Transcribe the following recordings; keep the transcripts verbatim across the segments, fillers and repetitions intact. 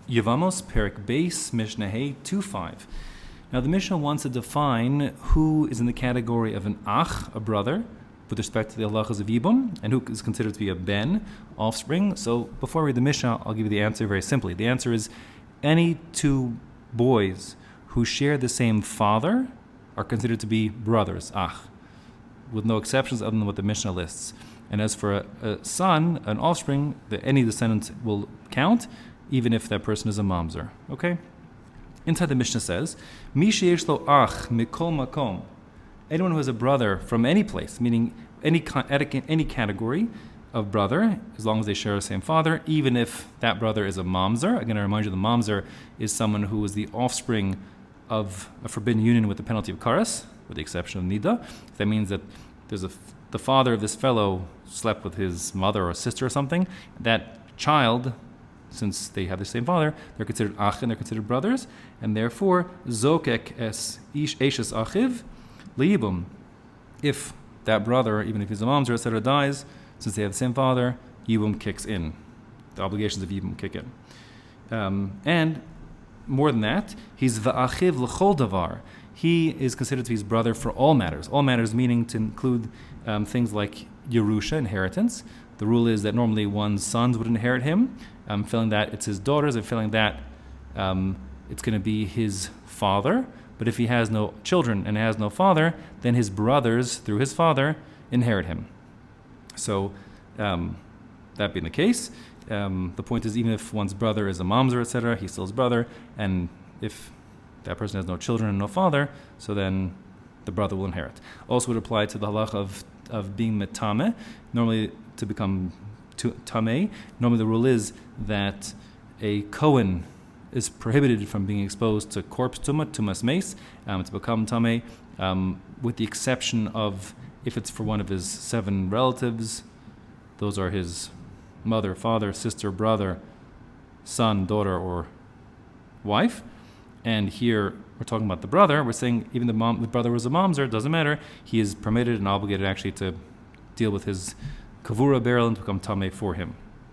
Yevamos, Perik Beis, Mishnah Hey two five. Now the Mishnah wants to define who is in the category of an ach, a brother, with respect to the halachas of Yibum, and who is considered to be a ben, offspring. So before I read the Mishnah, I'll give you the answer very simply. The answer is any two boys who share the same father are considered to be brothers, ach, with no exceptions other than what the Mishnah lists. And as for a, a son, an offspring, the, any descendant will count, even if that person is a mamzer. Okay? Inside the Mishnah says, Mi sheyesh lo ach mikol makom. Anyone who has a brother from any place, meaning any any category of brother, as long as they share the same father, even if that brother is a mamzer. Again, I remind you, the mamzer is someone who is the offspring of a forbidden union with the penalty of karas, with the exception of nida. That means that there's a the father of this fellow slept with his mother or sister or something. That child, since they have the same father, they're considered ach and they're considered brothers, and therefore zokek es ish eshes achiv liyibum. If that brother, even if he's a mamzer, et cetera, dies, since they have the same father, yibum kicks in. The obligations of yibum kick in. Um, and more than that, he's va'achiv l'chol davar. He is considered to be his brother for all matters. All matters meaning to include um, things like Yerusha, inheritance. The rule is that normally one's sons would inherit him. Um, failing that, it's his daughters, and failing that, um, it's going to be his father. But if he has no children and has no father, then his brothers, through his father, inherit him. So, um, that being the case, um, the point is, even if one's brother is a mamzer, et cetera, he's still his brother, and if that person has no children and no father, so then the brother will inherit. Also would apply to the halach of, of being metame. Normally, to become tameh, normally the rule is that a Kohen is prohibited from being exposed to corpse tumah, tumas mace, um, to become tameh, um, with the exception of if it's for one of his seven relatives. Those are his mother, father, sister, brother, son, daughter, or wife. And here we're talking about the brother. We're saying even the mom, the brother was a mamzer, it doesn't matter. He is permitted and obligated actually to deal with his kavura burial and to become tameh for him.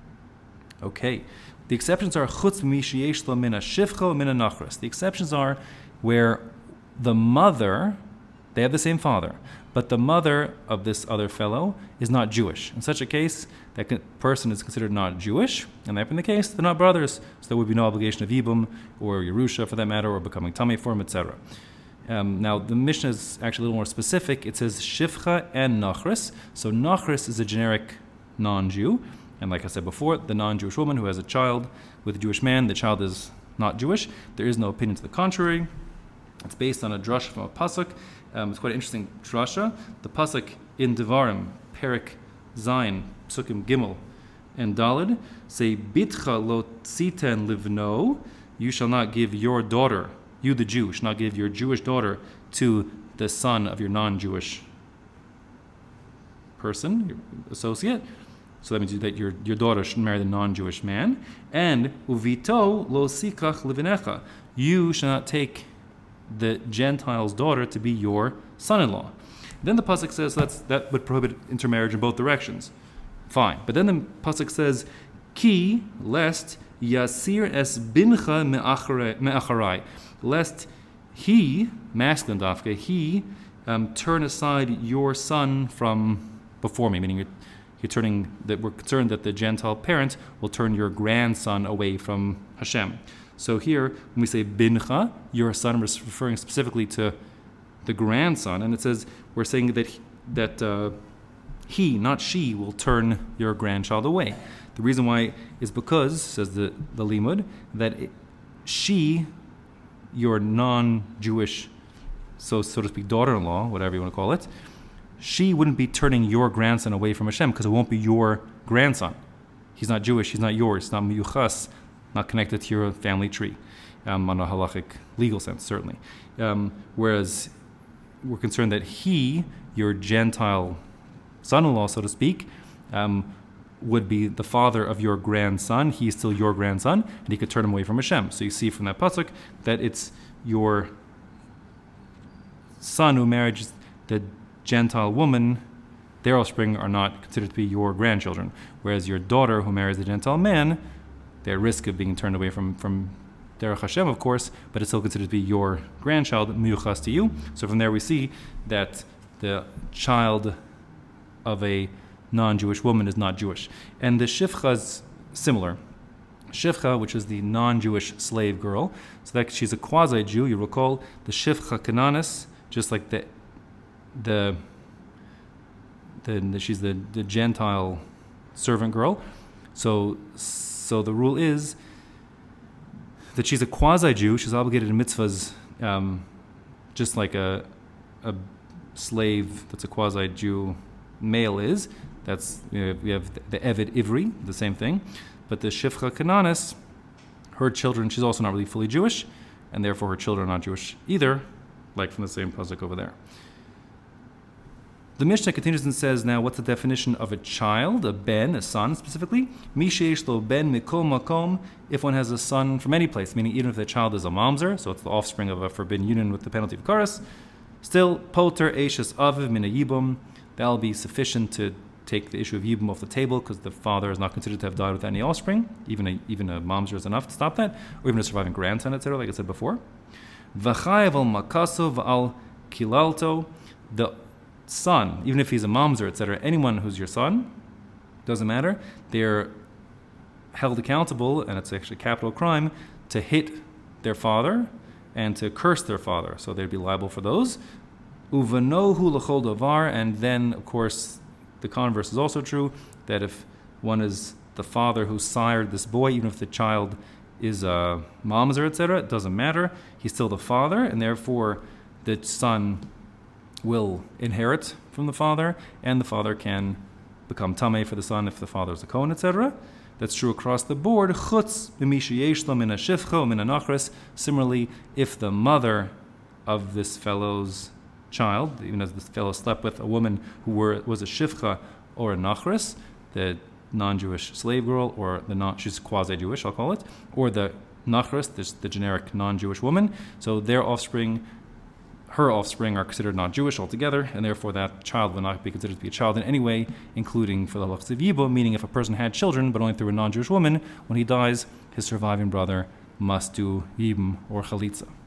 Okay. The exceptions are chutz mishiyesh lo mina shivcho mina nachras. The exceptions are where the mother, they have the same father, but the mother of this other fellow is not Jewish. In such a case, that person is considered not Jewish, and that being the case, they're not brothers, so there would be no obligation of Yibum or Yerusha for that matter, or becoming tameh for him, et cetera. Um, now, the Mishnah is actually a little more specific. It says shivcha and nachris. So nachris is a generic non-Jew, and like I said before, the non-Jewish woman who has a child with a Jewish man, the child is not Jewish. There is no opinion to the contrary. It's based on a drasha from a pasuk. Um, it's quite an interesting drasha. The pasuk in Devarim, Perik Zayin, Psukim Gimel, and Dalid say, Bitcha lo tziten livno, you shall not give your daughter, you the Jew, shall not give your Jewish daughter to the son of your non-Jewish person, your associate. So that means that your, your daughter should marry the non-Jewish man. And uvito lo sikach livinecha, you shall not take the Gentile's daughter to be your son-in-law. Then the pasuk says that's, that would prohibit intermarriage in both directions. Fine. But then the pasuk says, Ki, lest yasir es bincha me'acharai, lest he, masculine dafka, he um, turn aside your son from before me, meaning you're, you're turning, that we're concerned that the Gentile parent will turn your grandson away from Hashem. So here, when we say bincha, your son, we're referring specifically to the grandson, and it says we're saying that that uh, he, not she, will turn your grandchild away. The reason why is because, says the, the limud, that it, she, your non-Jewish, so so to speak, daughter-in-law, whatever you want to call it, she wouldn't be turning your grandson away from Hashem because it won't be your grandson. He's not Jewish. He's not yours. He's not miyuchas, not connected to your family tree, um, on a halachic legal sense, certainly. Um, whereas we're concerned that he, your Gentile son-in-law, so to speak, um, would be the father of your grandson. He's still your grandson, and he could turn him away from Hashem. So you see from that pasuk that it's your son who marries the Gentile woman, their offspring are not considered to be your grandchildren. Whereas your daughter who marries the Gentile man, they're at risk of being turned away from, from Derech Hashem, of course, but it's still considered to be your grandchild, miyuchas to you. So from there we see that the child of a non-Jewish woman is not Jewish. And the shifcha is similar. Shifcha, which is the non-Jewish slave girl, so that she's a quasi-Jew. You recall the shifcha kananis, just like the the the, the she's the, the Gentile servant girl. So so the rule is that she's a quasi-Jew. She's obligated in mitzvahs, um, just like a a slave that's a quasi-Jew male is. That's you know, we have the Eved Ivri, the same thing. But the Shifcha Kananis, her children, she's also not really fully Jewish, and therefore her children are not Jewish either, like from the same pasuk over there. The Mishnah continues and says, now, what's the definition of a child, a ben, a son specifically? Misheish lo ben mikol makom, if one has a son from any place, meaning even if the child is a mamzer, so it's the offspring of a forbidden union with the penalty of karas, still, poter eishes aviv min yibum, that'll be sufficient to take the issue of yibum off the table because the father is not considered to have died with any offspring. Even a even a mamzer is enough to stop that, or even a surviving grandson, et cetera. Like I said before. V'chayev al makaso v'al kilalto, the son, even if he's a mamzer, et cetera. Anyone who's your son, doesn't matter. They're held accountable, and it's actually a capital crime to hit their father and to curse their father. So they'd be liable for those. Uvanohu l'chol davar, and then of course. The converse is also true, that if one is the father who sired this boy, even if the child is a mamzer, et cetera, it doesn't matter. He's still the father, and therefore the son will inherit from the father, and the father can become tameh for the son if the father is a kohen, et cetera. That's true across the board. Chutz b'misha yesh lo min hashifcha min hanachris. Similarly, if the mother of this fellow's child, even as this fellow slept with a woman who were, was a shifcha or a nachris, the non-Jewish slave girl, or the non, she's quasi-Jewish, I'll call it, or the nachris, this, the generic non-Jewish woman. So their offspring, her offspring, are considered not Jewish altogether, and therefore that child will not be considered to be a child in any way, including for the halachas of yibum, meaning if a person had children but only through a non-Jewish woman, when he dies, his surviving brother must do yibum or chalitza.